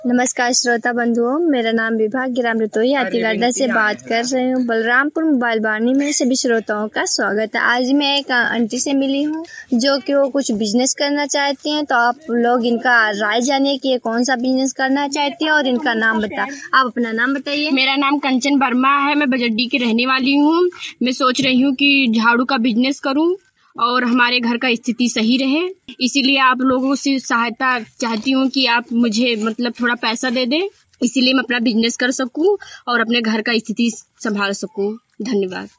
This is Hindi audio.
नमस्कार श्रोता बंधुओं, मेरा नाम विभा ग्राम रतोई हाथीगढ़ से बात कर रही हूँ। बलरामपुर मोबाइल वाणी में सभी श्रोताओं का स्वागत है। आज मैं एक आंटी से मिली हूँ जो कि वो कुछ बिजनेस करना चाहती हैं, तो आप लोग इनका राय जानिए कि ये कौन सा बिजनेस करना चाहती है और इनका नाम बता। आप अपना नाम बताइए। मेरा नाम कंचन वर्मा है, मैं बजड्डी की रहने वाली हूँ। मैं सोच रही हूँ कि झाड़ू का बिजनेस करूँ और हमारे घर का स्थिति सही रहे, इसीलिए आप लोगों से सहायता चाहती हूँ कि आप मुझे थोड़ा पैसा दे दें, इसीलिए मैं अपना बिजनेस कर सकूँ और अपने घर का स्थिति संभाल सकूँ। धन्यवाद।